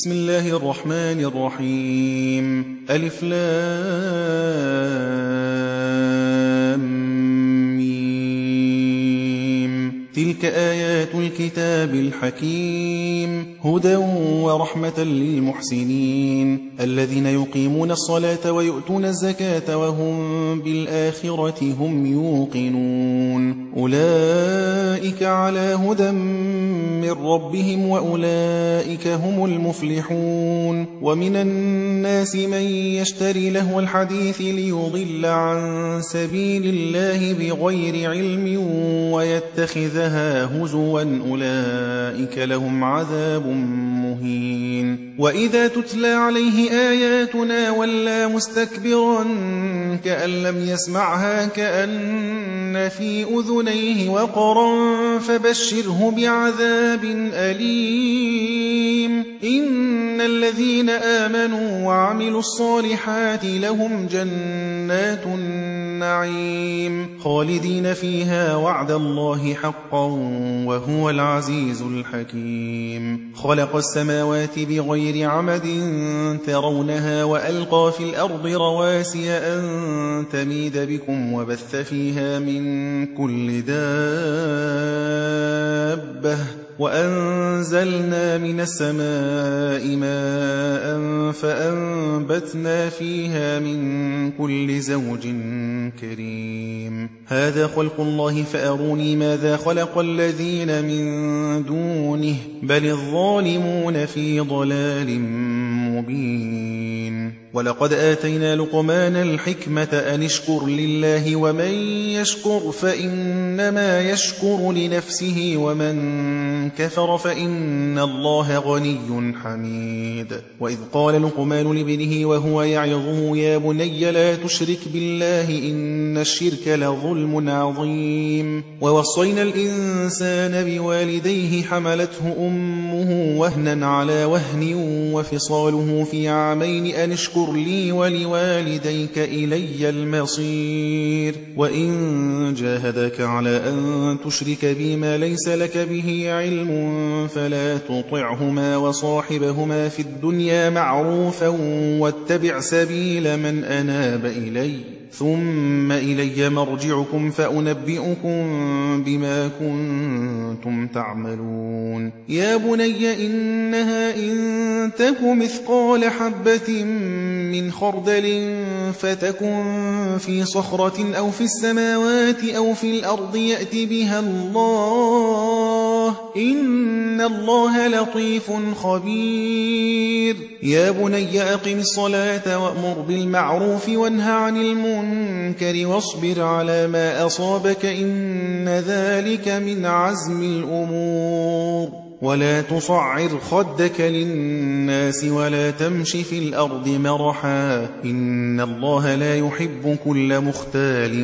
بسم الله الرحمن الرحيم ألف لام ميم تلك آيات الكتاب الحكيم هدى ورحمة للمحسنين الذين يقيمون الصلاة ويؤتون الزكاة وهم بالآخرة هم يوقنون أولئك على هدى من ربهم وأولئك هم المفلحون ومن الناس من يشتري لهو الحديث ليضل عن سبيل الله بغير علم ويتخذها هزوا أولئك لهم عذاب مهين وإذا تتلى عليه آياتنا ولى مستكبرا كأن لم يسمعها كأن في أذنيه وقرا فبشره بعذاب أليم إن الذين آمنوا وعملوا الصالحات لهم جنات النعيم خالدين فيها وعد الله حقا وهو العزيز الحكيم خلق السماوات بغير عمد ترونها وألقى في الأرض رواسي أن تميد بكم وبث فيها من كل دابة وأنزلنا من السماء ماء فأنبتنا فيها من كل زوج كريم هذا خلق الله فأروني ماذا خلق الذين من دونه بل الظالمون في ضلال مبين ولقد آتينا لقمان الحكمة أن اشكر لله ومن يشكر فإنما يشكر لنفسه ومن كفر فإن الله غني حميد وإذ قال لقمان لابنه وهو يعظه يا بني لا تشرك بالله إن الشرك لظلم عظيم ووصينا الإنسان بوالديه حملته أمه وهنا على وهن وفصاله في عامين أن اشكر لي ولوالديك إلي المصير وإن جاهدك على أن تشرك بي ما ليس لك به علم فلا تطعهما وصاحبهما في الدنيا معروفا واتبع سبيل من أناب إلي ثم إلي مرجعكم فأنبئكم بما كنتم تعملون يا بني إنها إن تك مثقال حبة من خردل فتكن في صخرة أو في السماوات أو في الأرض يأت بها الله إن الله لطيف خبير يا بني أقم الصلاة وأمر بالمعروف وانه عن المنكر واصبر على ما أصابك إن ذلك من عزم الأمور ولا تصعر خدك للناس ولا تمش في الأرض مرحا إن الله لا يحب كل مختال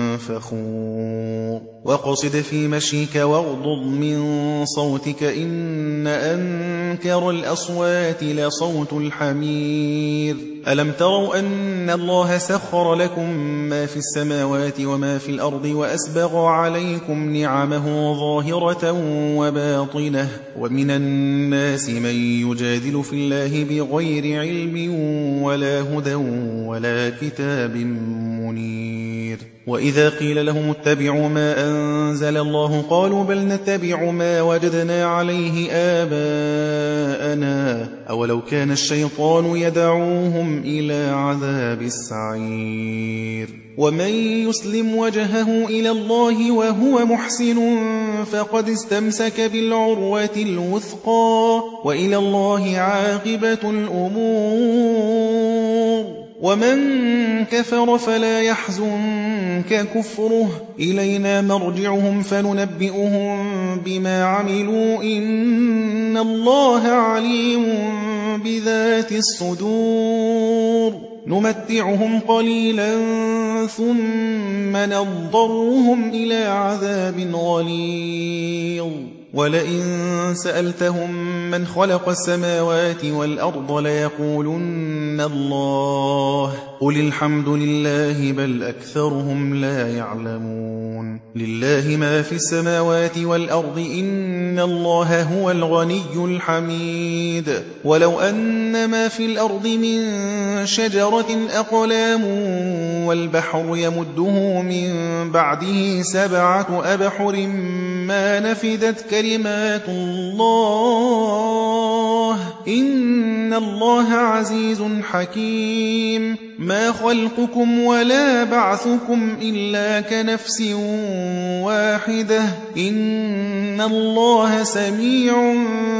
فخور وقصد في مشيك واغضض من صوتك إن أنكر الأصوات لصوت الحمير ألم تروا أن الله سخر لكم ما في السماوات وما في الأرض وأسبغ عليكم نعمه ظاهرة وباطنة ومن الناس من يجادل في الله بغير علم ولا هدى ولا كتاب منير وإذا قيل لهم اتبعوا ما أنزل الله قالوا بل نتبع ما وجدنا عليه آباءنا أولو كان الشيطان يدعوهم إلى عذاب السعير ومن يسلم وجهه إلى الله وهو محسن فقد استمسك بالعروة الوثقى وإلى الله عاقبة الأمور ومن كفر فلا يحزنك كفره إلينا مرجعهم فننبئهم بما عملوا إن الله عليم بذات الصدور نمتعهم قليلا ثم نضطرهم إلى عذاب غليظ ولئن سألتهم من خلق السماوات والأرض ليقولن الله قل الحمد لله بل أكثرهم لا يعلمون لله ما في السماوات والأرض إن الله هو الغني الحميد ولو أن ما في الأرض من شجرة أقلام والبحر يمده من بعده 7 أبحر ما نفدت كلمات الله إن الله عزيز حكيم ما خلقكم ولا بعثكم إلا كنفس واحدة إن الله سميع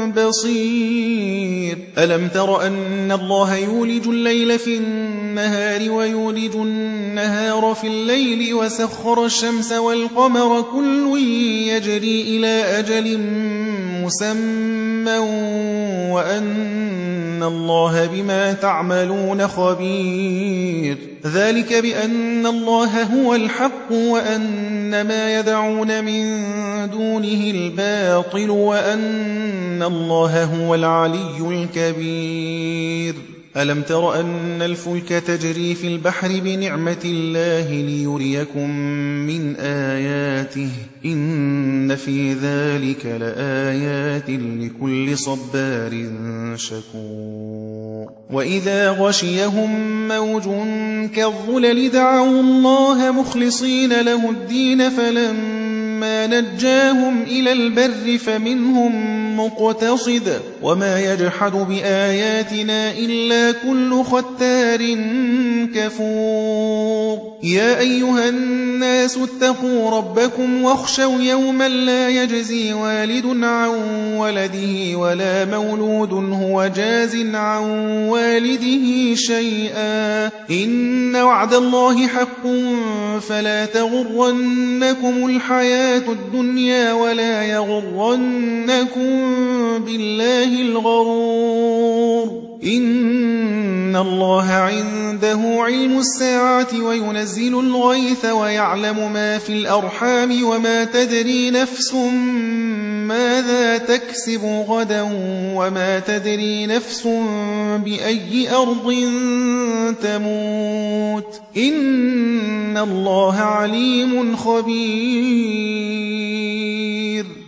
بصير ألم تر أن الله يولج الليل في النهار ويولج النهار في الليل وسخر الشمس والقمر كل يجري إلى أجل مسمى وأن الله بما تعملون خبير ذلك بأن الله هو الحق وأن ما يدعون من دونه الباطل وأن الله هو العلي الكبير ألم تر أن الفلك تجري في البحر بنعمة الله ليريكم من آياته إن في ذلك لآيات لكل صبار شكور وإذا غشيهم موج كالظلل دعوا الله مخلصين له الدين فلما نجاهم إلى البر فمنهم مقتصد وما يجحد بآياتنا إلا كل ختار كفور يا أيها الناس اتقوا ربكم واخشوا يوما لا يجزي والد عن ولده ولا مولود هو جاز عن والده شيئا إن وعد الله حق فلا تغرنكم الحياة الدنيا ولا يغرنكم بالله الغرور إن الله عنده علم الساعة وينزل الغيث ويعلم ما في الأرحام وما تدري نفس ماذا تكسب غدا وما تدري نفس بأي أرض تموت إن الله عليم خبير